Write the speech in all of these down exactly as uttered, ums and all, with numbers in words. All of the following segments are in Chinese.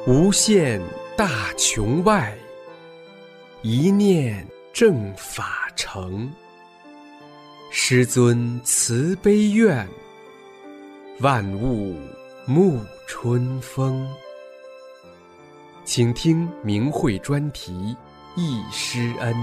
无限大穹外，一念正法成。师尊慈悲愿，万物沐春风。请听明慧专题忆师恩。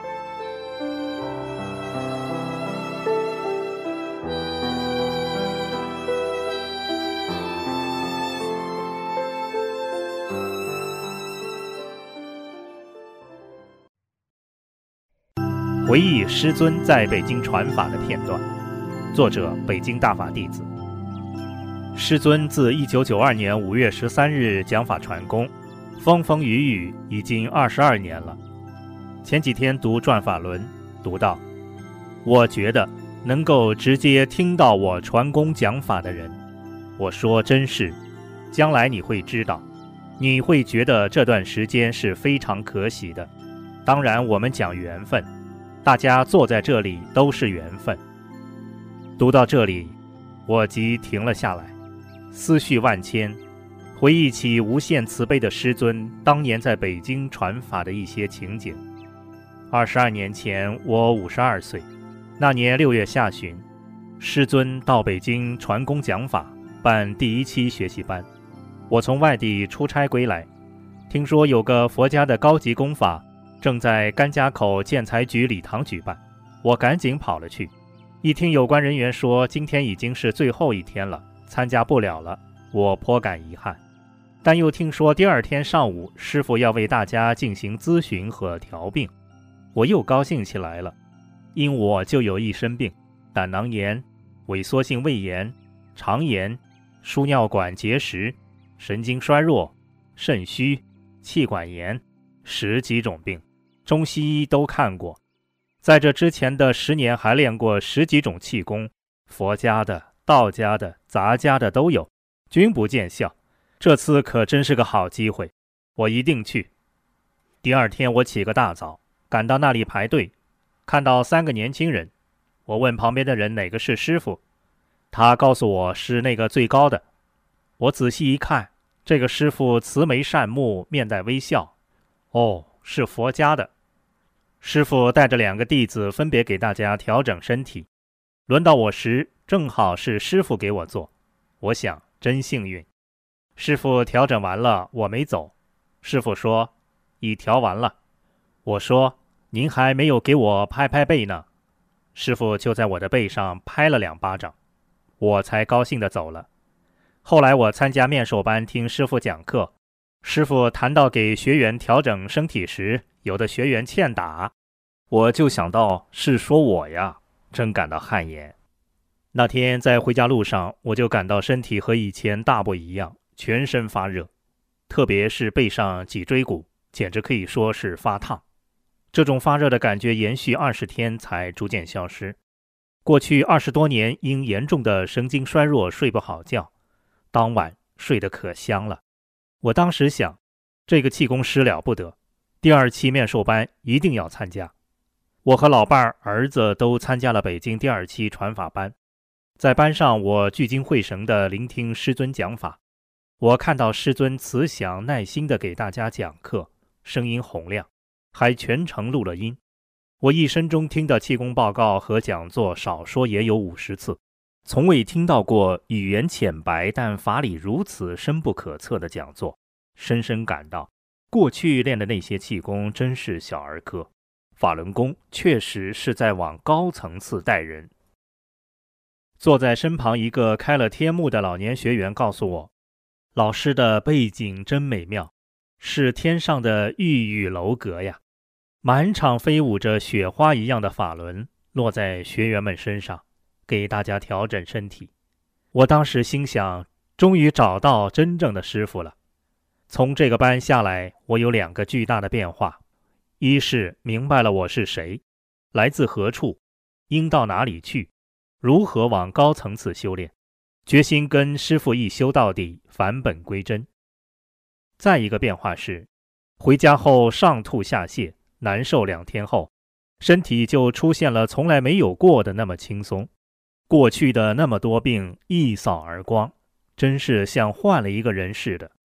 回忆师尊在北京传法的片段，作者北京大法弟子。师尊自一九九二年五月十三日讲法传功，风风雨雨已经二十二年了。前几天读转法轮，读到我觉得能够直接听到我传功讲法的人，我说真是，将来你会知道，你会觉得这段时间是非常可喜的。当然我们讲缘分，大家坐在这里都是缘分。读到这里，我即停了下来，思绪万千，回忆起无限慈悲的师尊当年在北京传法的一些情景。二十二年前，我五十二岁，那年六月下旬，师尊到北京传功讲法，办第一期学习班。我从外地出差归来，听说有个佛家的高级功法正在甘家口建材局礼堂举办，我赶紧跑了去。一听有关人员说今天已经是最后一天了，参加不了了，我颇感遗憾。但又听说第二天上午师父要为大家进行咨询和调病，我又高兴起来了。因我就有一身病，胆囊炎、萎缩性胃炎、肠炎、输尿管结石、神经衰弱、肾虚、气管炎，十几种病，中西医都看过。在这之前的十年还练过十几种气功，佛家的、道家的、杂家的都有，均不见效。这次可真是个好机会，我一定去。第二天我起个大早，赶到那里排队，看到三个年轻人。我问旁边的人哪个是师傅，他告诉我是那个最高的。我仔细一看，这个师傅慈眉善目，面带微笑。哦，是佛家的。师父带着两个弟子分别给大家调整身体，轮到我时正好是师父给我做，我想真幸运。师父调整完了，我没走。师父说已调完了。我说您还没有给我拍拍背呢。师父就在我的背上拍了两巴掌，我才高兴地走了。后来我参加面授班听师父讲课，师父谈到给学员调整身体时，有的学员欠打，我就想到是说我呀，真感到汗颜。那天在回家路上，我就感到身体和以前大不一样，全身发热，特别是背上脊椎骨，简直可以说是发烫。这种发热的感觉延续二十天才逐渐消失。过去二十多年因严重的神经衰弱睡不好觉，当晚睡得可香了。我当时想，这个气功师了不得，第二期面授班一定要参加。我和老伴儿、儿子都参加了北京第二期传法班。在班上，我聚精会神地聆听师尊讲法。我看到师尊慈祥耐心地给大家讲课，声音洪亮，还全程录了音。我一生中听的气功报告和讲座少说也有五十次，从未听到过语言浅白但法理如此深不可测的讲座，深深感到过去练的那些气功真是小儿科，法轮功确实是在往高层次带人。坐在身旁一个开了天目的老年学员告诉我，老师的背景真美妙，是天上的玉宇楼阁呀，满场飞舞着雪花一样的法轮落在学员们身上，给大家调整身体。我当时心想，终于找到真正的师傅了。从这个班下来，我有两个巨大的变化。一是明白了我是谁，来自何处，应到哪里去，如何往高层次修炼，决心跟师父一修到底，返本归真。再一个变化是，回家后上吐下泻，难受两天后，身体就出现了从来没有过的那么轻松，过去的那么多病一扫而光，真是像换了一个人似的。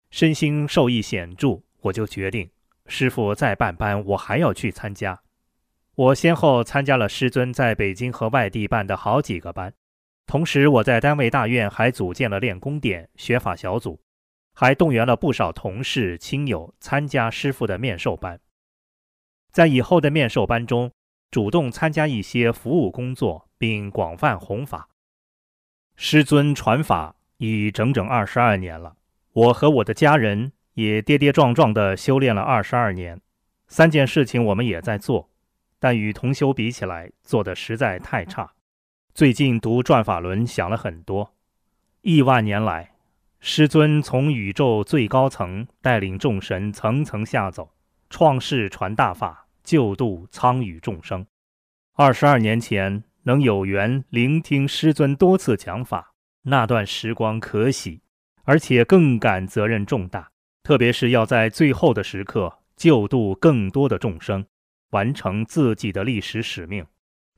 身心受益显著，我就决定师父再办班，我还要去参加。我先后参加了师尊在北京和外地办的好几个班，同时我在单位大院还组建了练功点、学法小组，还动员了不少同事亲友参加师父的面授班。在以后的面授班中，主动参加一些服务工作，并广泛弘法。师尊传法已整整二十二年了，我和我的家人也跌跌撞撞地修炼了二十二年。三件事情我们也在做，但与同修比起来，做得实在太差。最近读转法轮想了很多，亿万年来，师尊从宇宙最高层带领众神层层下走，创世传大法，救度苍宇众生。二十二年前能有缘聆听师尊多次讲法，那段时光可喜，而且更感责任重大，特别是要在最后的时刻救度更多的众生，完成自己的历史使命。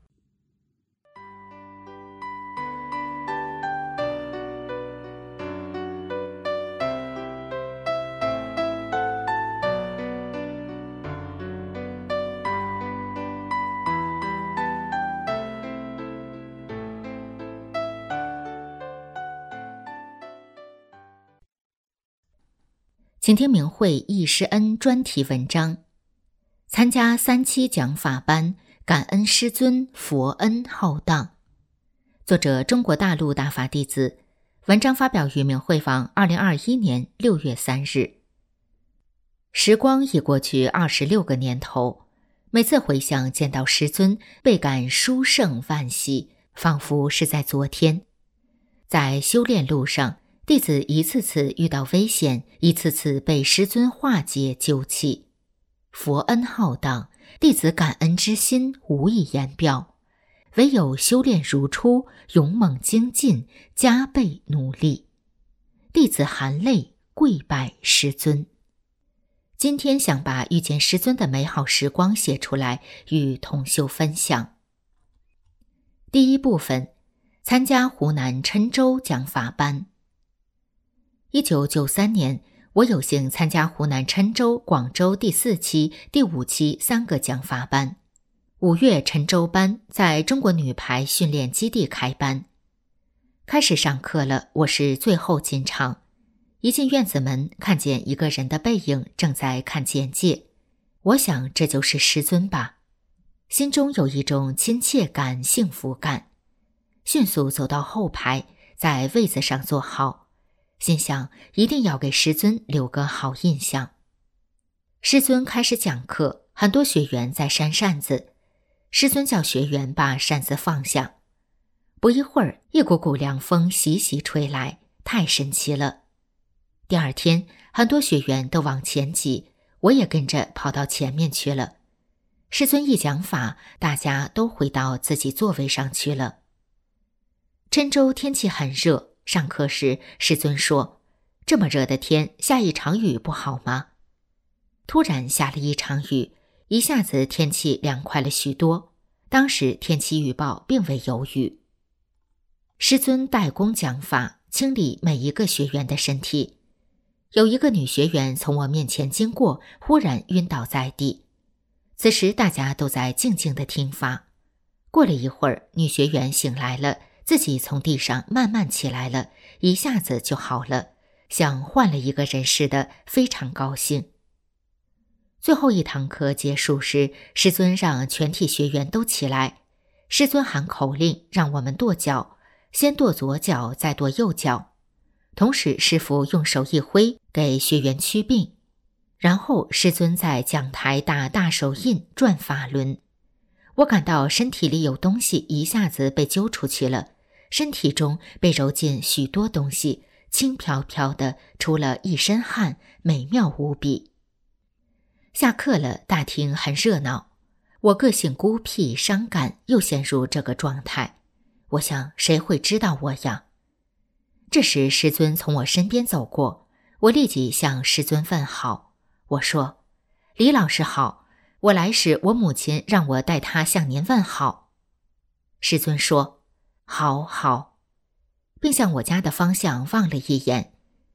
请听明慧忆师恩专题文章，参加三期讲法班，感恩师尊佛恩浩荡。作者中国大陆大法弟子，文章发表于明慧网二零二一年六月三日。时光已过去二十六个年头，每次回想见到师尊，倍感殊胜万喜，仿佛是在昨天。在修炼路上，弟子一次次遇到危险，一次次被师尊化解救起，佛恩浩荡，弟子感恩之心无以言表，唯有修炼如初，勇猛精进，加倍努力。弟子含泪跪拜师尊。今天想把遇见师尊的美好时光写出来，与同修分享。第一部分，参加湖南郴州讲法班。一九九三年，我有幸参加湖南郴州、广州第四期、第五期三个讲法班。五月郴州班在中国女排训练基地开班。开始上课了，我是最后进场。一进院子门，看见一个人的背影正在看简介。我想这就是师尊吧，心中有一种亲切感、幸福感。迅速走到后排，在位子上坐好。心想一定要给师尊留个好印象。师尊开始讲课，很多学员在扇扇子，师尊叫学员把扇子放下。不一会儿，一股股凉风习习吹来，太神奇了。第二天，很多学员都往前挤，我也跟着跑到前面去了。师尊一讲法，大家都回到自己座位上去了。郴州天气很热，上课时，师尊说：“这么热的天，下一场雨不好吗？”突然下了一场雨，一下子天气凉快了许多。当时天气预报并未有雨。师尊代功讲法，清理每一个学员的身体。有一个女学员从我面前经过，忽然晕倒在地。此时大家都在静静地听法。过了一会儿，女学员醒来了，自己从地上慢慢起来了，一下子就好了，像换了一个人似的，非常高兴。最后一堂课结束时，师尊让全体学员都起来。师尊喊口令，让我们跺脚，先跺左脚，再跺右脚。同时师父用手一挥，给学员祛病。然后师尊在讲台打大手印，转法轮。我感到身体里有东西一下子被揪出去了，身体中被揉进许多东西，轻飘飘的，出了一身汗，美妙无比。下课了，大厅很热闹。我个性孤僻伤感，又陷入这个状态。我想谁会知道我呀？这时师尊从我身边走过，我立即向师尊问好。我说：“李老师好，我来时我母亲让我代她向您问好。”师尊说：“好好。”并向我家的方向望了一眼。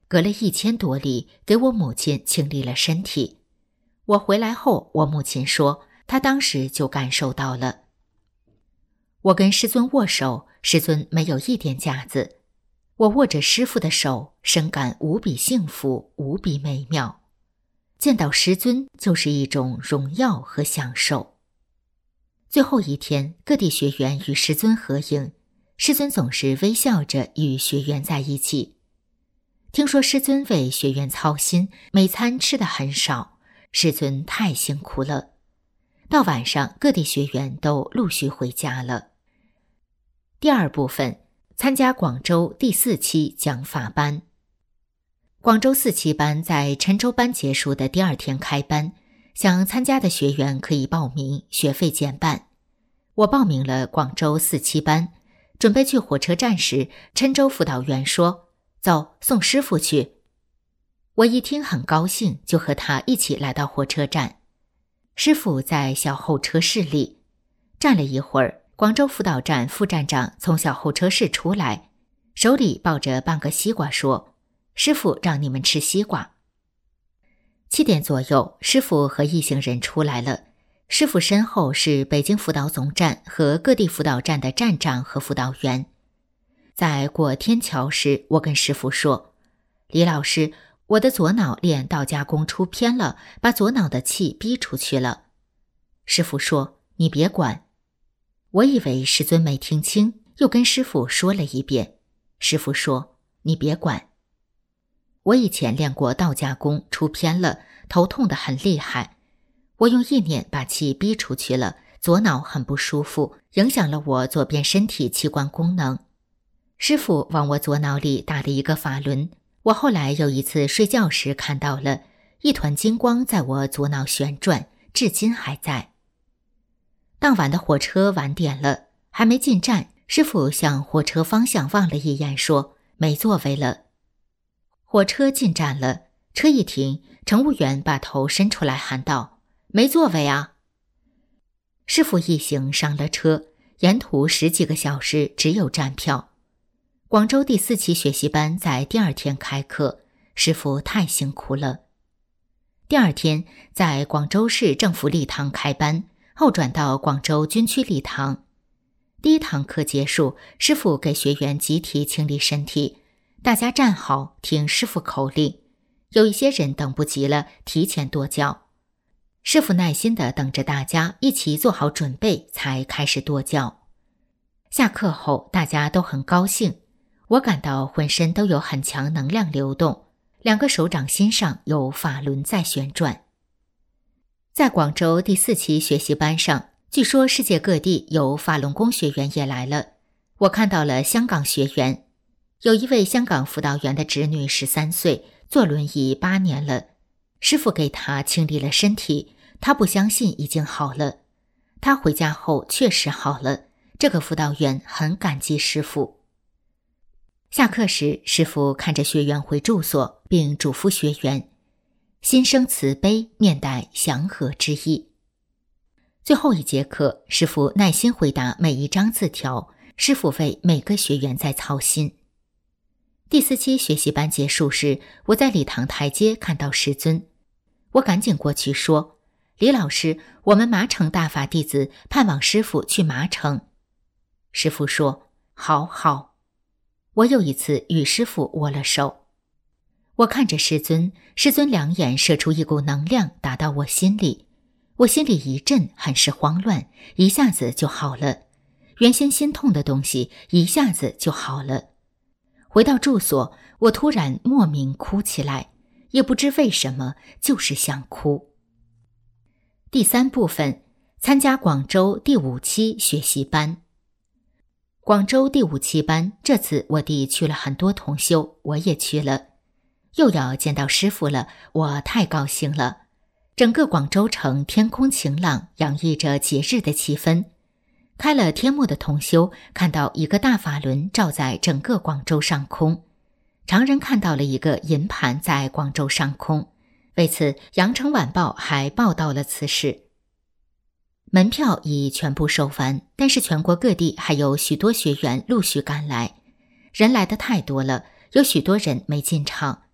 隔了一千多里给我母亲清理了身体。我回来后，我母亲说她当时就感受到了。我跟师尊握手，师尊没有一点架子。我握着师父的手，深感无比幸福，无比美妙。见到师尊就是一种荣耀和享受。最后一天，各地学员与师尊合影，师尊总是微笑着与学员在一起。听说师尊为学员操心，每餐吃得很少，师尊太辛苦了。到晚上，各地学员都陆续回家了。第二部分，参加广州第四期讲法班。广州四期班在郴州班结束的第二天开班，想参加的学员可以报名，学费减半。我报名了广州四期班，准备去火车站时，郴州辅导员说：“走，送师傅去。”我一听很高兴，就和他一起来到火车站。师傅在小候车室里站了一会儿，广州辅导站副站长从小候车室出来，手里抱着半个西瓜说：“师傅让你们吃西瓜。”七点左右，师傅和一行人出来了。师傅身后是北京辅导总站和各地辅导站的站长和辅导员。在过天桥时，我跟师傅说：“李老师，我的左脑练道家功出偏了，把左脑的气逼出去了。”师傅说：“你别管。”我以为师尊没听清，又跟师傅说了一遍。师傅说：“你别管。”我以前练过道家功出偏了，头痛得很厉害。我用意念把气逼出去了，左脑很不舒服，影响了我左边身体器官功能。师傅往我左脑里打了一个法轮，我后来有一次睡觉时看到了一团金光在我左脑旋转，至今还在。当晚的火车晚点了，还没进站，师傅向火车方向望了一眼，说：“没座位了。”火车进站了，车一停，乘务员把头伸出来喊道：“没座位啊！”师傅一行上了车，沿途十几个小时只有站票。广州第四期学习班在第二天开课，师傅太辛苦了。第二天在广州市政府礼堂开班，后转到广州军区礼堂。第一堂课结束，师傅给学员集体清理身体，大家站好，听师傅口令。有一些人等不及了，提前跺脚。师傅耐心地等着大家一起做好准备，才开始跺脚。下课后，大家都很高兴，我感到浑身都有很强能量流动，两个手掌心上有法轮在旋转。在广州第四期学习班上，据说世界各地有法轮功学员也来了。我看到了香港学员，有一位香港辅导员的侄女十三岁，坐轮椅八年了。师傅给她清理了身体，她不相信已经好了。她回家后确实好了，这个辅导员很感激师傅。下课时，师傅看着学员回住所，并嘱咐学员：“心生慈悲，面带祥和之意。”最后一节课，师傅耐心回答每一张字条，师傅为每个学员在操心。第四期学习班结束时，我在礼堂台阶看到师尊，我赶紧过去说：“李老师，我们麻城大法弟子盼望师傅去麻城。”师傅说：“好好。”我又一次与师傅握了手。我看着师尊，师尊两眼射出一股能量打到我心里，我心里一阵很是慌乱，一下子就好了。原先心痛的东西一下子就好了。回到住所，我突然莫名哭起来，也不知为什么，就是想哭。第三部分，参加广州第五期学习班。广州第五期班，这次我弟去了很多同修，我也去了。又要见到师父了，我太高兴了。整个广州城天空晴朗，洋溢着节日的气氛。开了天幕的同修看到一个大法轮照在整个广州上空，常人看到了一个银盘在广州上空。为此，羊城晚报还报道了此事。门票已全部售完，但是全国各地还有许多学员陆续赶来，人来的太多了，有许多人没进场。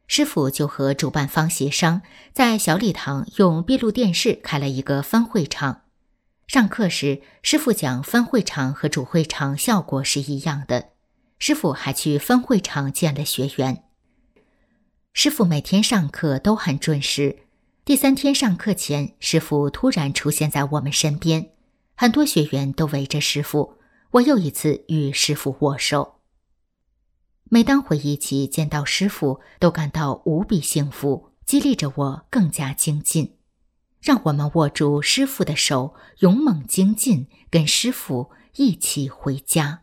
师父就和主办方协商，在小礼堂用闭路电视开了一个分会场。上课时，师父讲分会场和主会场效果是一样的。师父还去分会场见了学员。师父每天上课都很准时。第三天上课前，师父突然出现在我们身边，很多学员都围着师父。我又一次与师父握手。每当回忆起见到师父，都感到无比幸福，激励着我更加精进。让我们握住师父的手，勇猛精进，跟师父一起回家。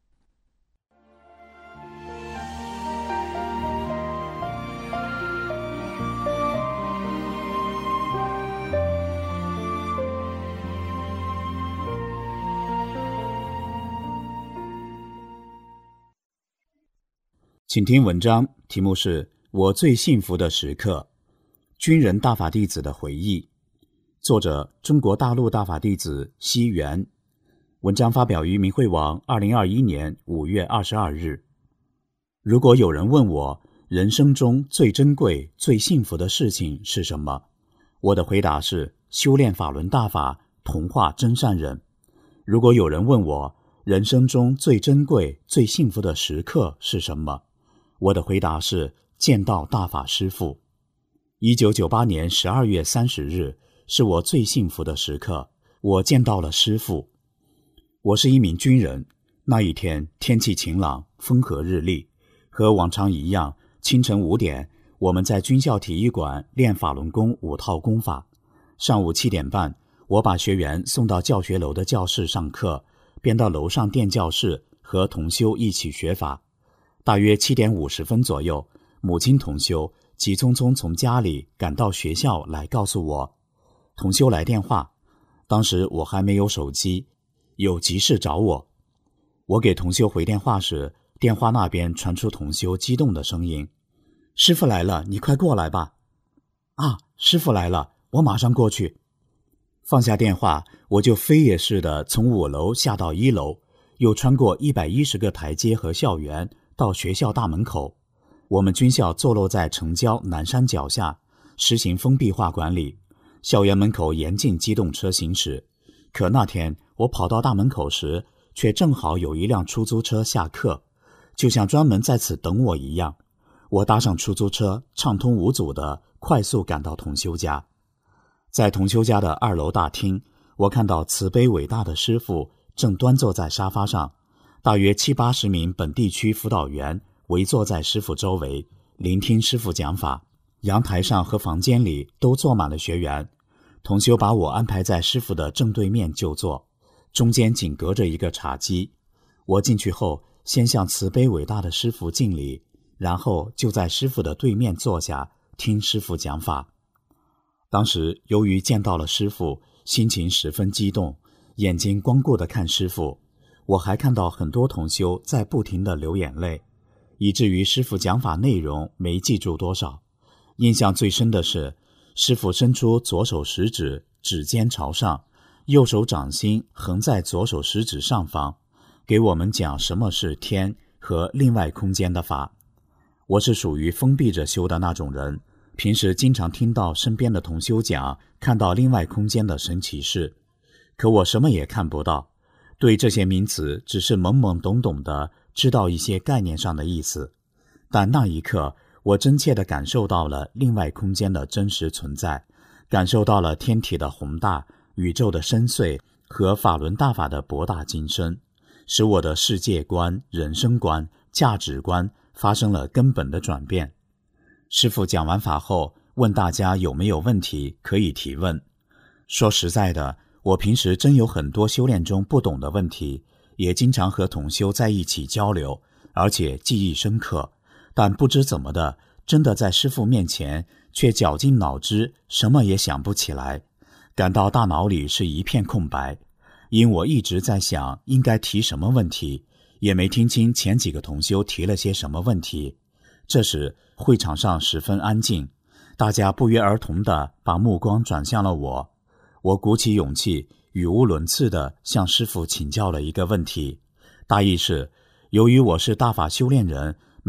请听文章，题目是我最幸福的时刻，军人大法弟子的回忆，作者中国大陆大法弟子西元。文章发表于明慧网二零二一年五月二十二日。如果有人问我人生中最珍贵最幸福的事情是什么，我的回答是修炼法轮大法，同化真善人。如果有人问我人生中最珍贵最幸福的时刻是什么，我的回答是见到大法师父。一九九八年十二月三十日是我最幸福的时刻，我见到了师父。我是一名军人，那一天天气晴朗，风和日丽，和往常一样，清晨五点，我们在军校体育馆练法轮功五套功法。上午七点半，我把学员送到教学楼的教室上课，便到楼上电教室和同修一起学法。大约七点五十分左右，母亲同修急匆匆从家里赶到学校来告诉我，同修来电话。当时我还没有手机，有急事找我。我给同修回电话时，电话那边传出同修激动的声音：师父来了，你快过来吧。啊，师父来了，我马上过去。放下电话，我就飞也似的从五楼下到一楼，又穿过一百一十个台阶和校园，到学校大门口。我们军校坐落在城郊南山脚下，实行封闭化管理，校园门口严禁机动车行驶。可那天我跑到大门口时，却正好有一辆出租车下客，就像专门在此等我一样。我搭上出租车，畅通无阻地快速赶到同修家。在同修家的二楼大厅，我看到慈悲伟大的师父正端坐在沙发上，大约七八十名本地区辅导员围坐在师父周围，聆听师父讲法。阳台上和房间里都坐满了学员。同修把我安排在师父的正对面就坐，中间仅隔着一个茶几。我进去后，先向慈悲伟大的师父敬礼，然后就在师父的对面坐下，听师父讲法。当时由于见到了师父，心情十分激动，眼睛光顾地看师父。我还看到很多同修在不停地流眼泪，以至于师父讲法内容没记住多少。印象最深的是，师父伸出左手食指，指尖朝上，右手掌心横在左手食指上方，给我们讲什么是天和另外空间的法。我是属于封闭着修的那种人，平时经常听到身边的同修讲看到另外空间的神奇事，可我什么也看不到，对这些名词只是懵懵懂懂的知道一些概念上的意思。但那一刻，我真切地感受到了另外空间的真实存在，感受到了天体的宏大，宇宙的深邃和法轮大法的博大精深，使我的世界观、人生观、价值观发生了根本的转变。师父讲完法后，问大家有没有问题可以提问。说实在的，我平时真有很多修炼中不懂的问题，也经常和同修在一起交流，而且记忆深刻，但不知怎么的，真的在师父面前却绞尽脑汁，什么也想不起来，感到大脑里是一片空白。因我一直在想应该提什么问题，也没听清前几个同修提了些什么问题。这时会场上十分安静，大家不约而同地把目光转向了我。我鼓起勇气，语无伦次地向师父请教了一个问题，大意是，由于我是大法修炼人，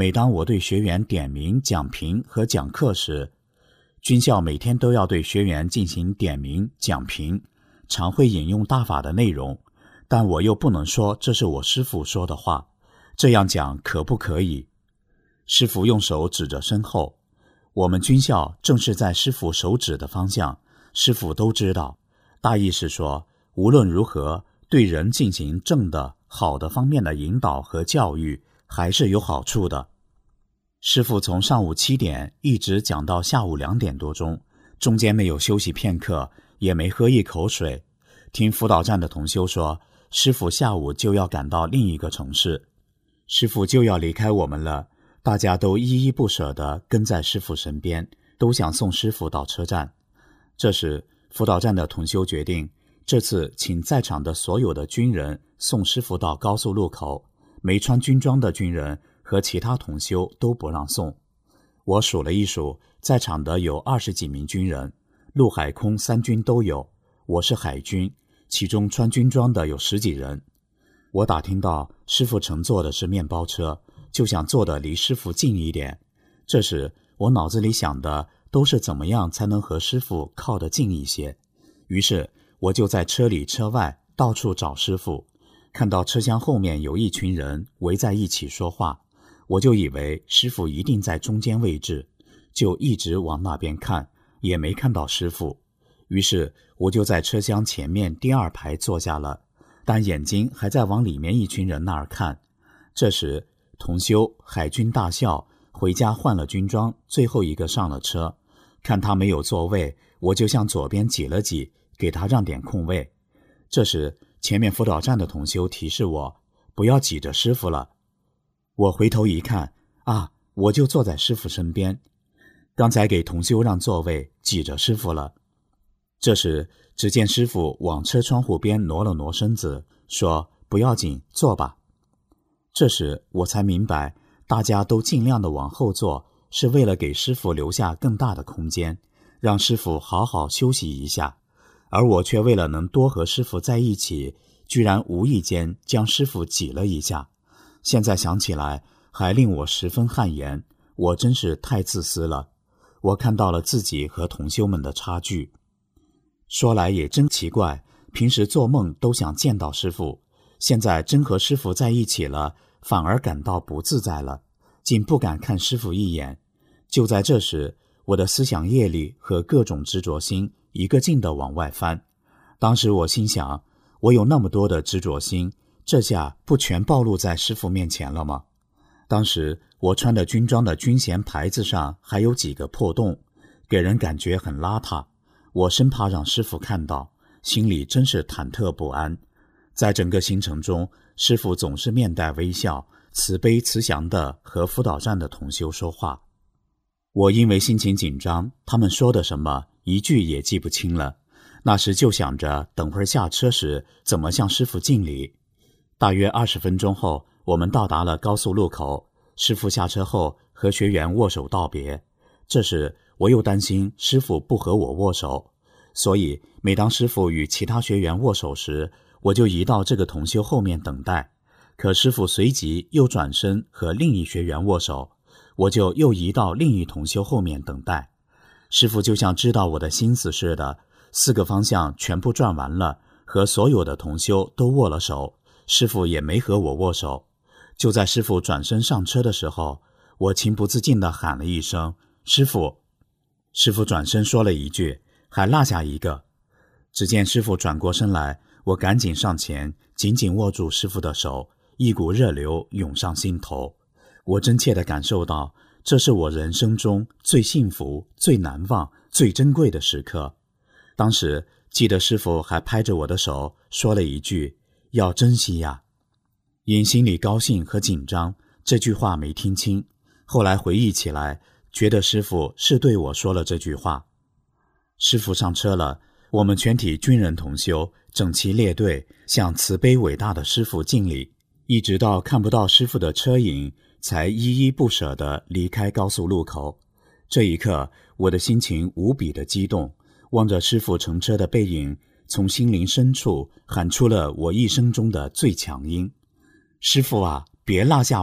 每当我对学员点名、讲评和讲课时，军校每天都要对学员进行点名、讲评，常会引用大法的内容，但我又不能说这是我师父说的话，这样讲可不可以？师父用手指着身后，我们军校正是在师父手指的方向，师父都知道。大意是说，无论如何，对人进行正的、好的方面的引导和教育，还是有好处的。师父从上午七点一直讲到下午两点多钟，中间没有休息片刻，也没喝一口水。听辅导站的同修说，师父下午就要赶到另一个城市，师父就要离开我们了，大家都依依不舍地跟在师父身边，都想送师父到车站。这时辅导站的同修决定，这次请在场的所有的军人送师父到高速路口，没穿军装的军人和其他同修都不让送。我数了一数，在场的有二十几名军人，陆海空三军都有，我是海军，其中穿军装的有十几人。我打听到师父乘坐的是面包车，就想坐得离师父近一点。这时我脑子里想的都是怎么样才能和师父靠得近一些，于是我就在车里车外到处找师父，看到车厢后面有一群人围在一起说话，我就以为师父一定在中间位置，就一直往那边看，也没看到师父。于是我就在车厢前面第二排坐下了，但眼睛还在往里面一群人那儿看。这时同修海军大校回家换了军装，最后一个上了车，看他没有座位，我就向左边挤了挤，给他让点空位。这时前面辅导站的同修提示我不要挤着师父了。我回头一看，啊，我就坐在师父身边，刚才给同修让座位，挤着师父了。这时只见师父往车窗户边挪了挪身子，说不要紧，坐吧。这时我才明白，大家都尽量的往后坐，是为了给师父留下更大的空间，让师父好好休息一下。而我却为了能多和师父在一起，居然无意间将师父挤了一下。现在想起来还令我十分汗颜，我真是太自私了。我看到了自己和同修们的差距。说来也真奇怪，平时做梦都想见到师父，现在真和师父在一起了，反而感到不自在了，竟不敢看师父一眼。就在这时，我的思想业力和各种执着心一个劲地往外翻。当时我心想，我有那么多的执着心，这下不全暴露在师父面前了吗？当时我穿的军装的军衔牌子上还有几个破洞，给人感觉很邋遢。我生怕让师父看到，心里真是忐忑不安。在整个行程中，师父总是面带微笑，慈悲慈祥地和辅导站的同修说话。我因为心情紧张，他们说的什么一句也记不清了。那时就想着等会儿下车时怎么向师父敬礼。大约二十分钟后，我们到达了高速路口，师父下车后和学员握手道别。这时我又担心师父不和我握手，所以每当师父与其他学员握手时，我就移到这个同修后面等待。可师父随即又转身和另一学员握手，我就又移到另一同修后面等待。师父就像知道我的心思似的，四个方向全部转完了，和所有的同修都握了手，师父也没和我握手。就在师父转身上车的时候，我情不自禁地喊了一声师父。师父转身说了一句还落下一个。只见师父转过身来，我赶紧上前紧紧握住师父的手，一股热流涌上心头。我真切地感受到，这是我人生中最幸福、最难忘、最珍贵的时刻。当时记得师父还拍着我的手说了一句要珍惜呀。因心里高兴和紧张，这句话没听清，后来回忆起来，觉得师父是对我说了这句话。师父上车了，我们全体军人同修整齐列队向慈悲伟大的师父敬礼，一直到看不到师父的车影，才依依不舍地离开高速路口。这一刻，我的心情无比的激动，望着师父乘车的背影，从心灵深处喊出了我一生中的最强音：师父啊，别落下我！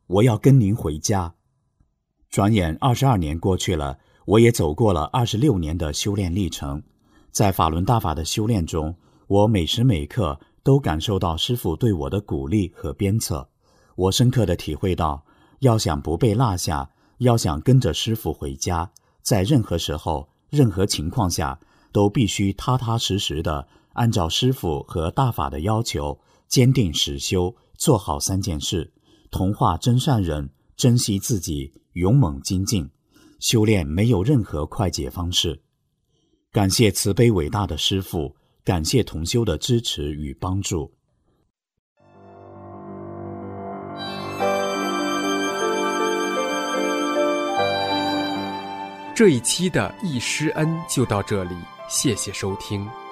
我要跟您回家。”转眼二十二年过去了，我也走过了二十六年的修炼历程。在法轮大法的修炼中，我每时每刻都感受到师父对我的鼓励和鞭策。我深刻地体会到，要想不被落下，要想跟着师父回家，在任何时候、任何情况下，都必须踏踏实实地按照师父和大法的要求，坚定实修，做好三件事：同化真善人，珍惜自己，勇猛精进。修炼没有任何快捷方式。感谢慈悲伟大的师父，感谢同修的支持与帮助。 这一期的易师恩就到这里，谢谢收听。